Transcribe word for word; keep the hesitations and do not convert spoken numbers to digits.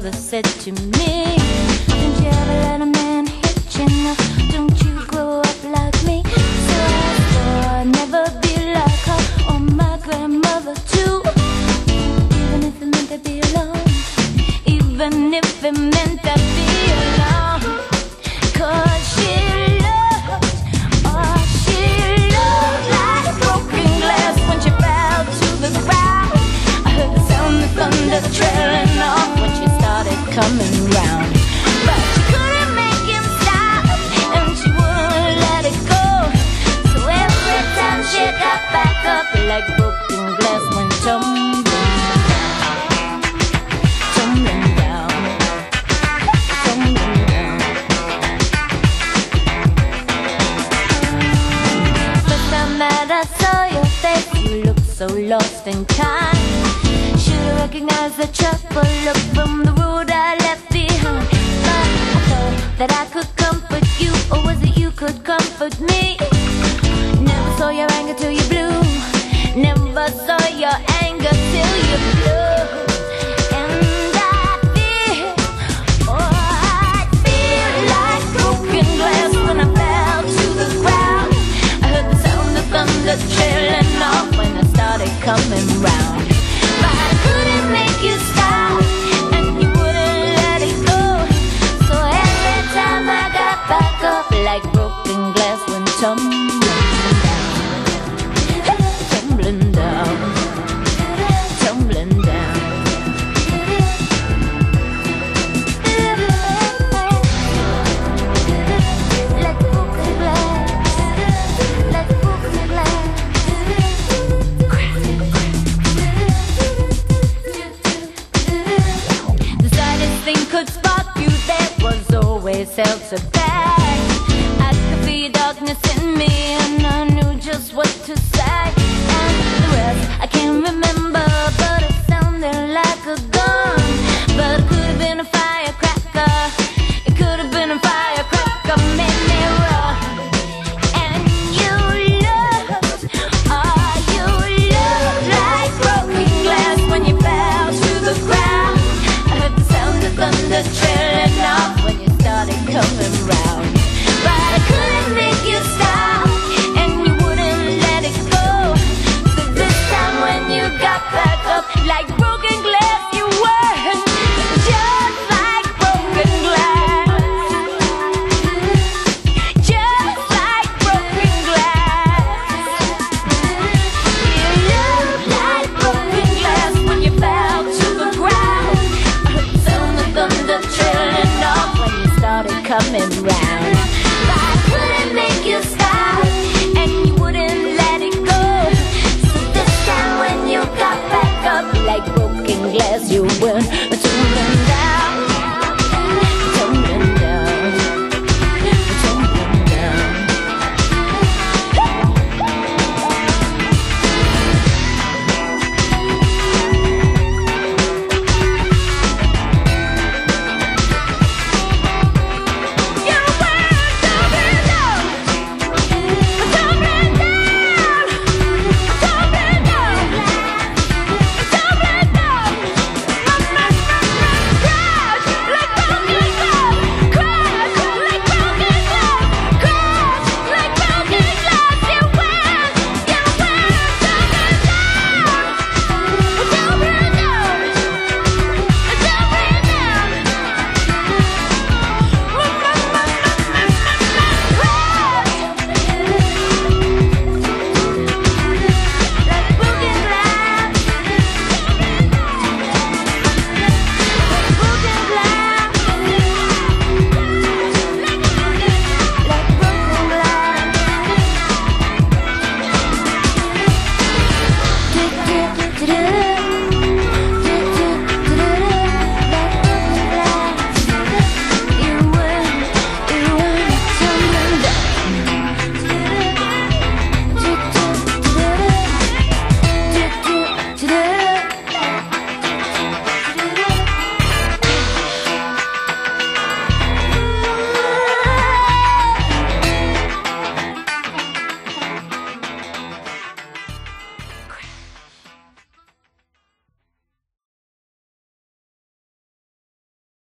mother said to me, don't you ever let a man hit you now, don't you grow up like me. So I swore I'd never be like her or my grandmother too, even if it meant I'd be alone, even if it meant I'd be alone. Cause she looked, oh she looked like broken glass when she fell to the ground. I heard the sound of thunder trailing off when she started coming round. But she couldn't make him stop, and she wouldn't let it go. So every time she got back up, like broken glass went tumbling down, tumbling down, tumbling down. First time that I saw your face, you looked so lost and kind. Should've recognized the trouble look from the road I left behind. But I thought that I could comfort you, or was it you could comfort me? Never saw your anger till you blew, never saw your anger till you blew. And I feel, oh I feel like broken glass when I fell to the ground. I heard the sound of thunder trailing off when I started coming round. But I couldn't make you stop, and you wouldn't let it go. So every time I got back up, like broken glass went tumbling down, tumbling down, tumbling down. Like broken glass, like broken glass. The slightest thing could spark you, there was always else a bag. I could feel darkness in me, and I knew just what to say. And the rest I can't remember, but it sounded like a gun. But it could have been a firecracker, it could have been a firecracker, made me run. And you looked, oh you looked like broken glass when you fell to the ground. I heard the sound of thunder trailing off when you started coming round. But I couldn't make you stop, and you wouldn't let it go. So this time when you got back up, like broken glass you were, just like broken glass, just like broken glass. You looked like broken glass when you fell to the ground. I heard the sound of thunder trailing off when you started coming round. But I couldn't make you stop, and you wouldn't let it go. So this time when you got back up, like broken glass you were.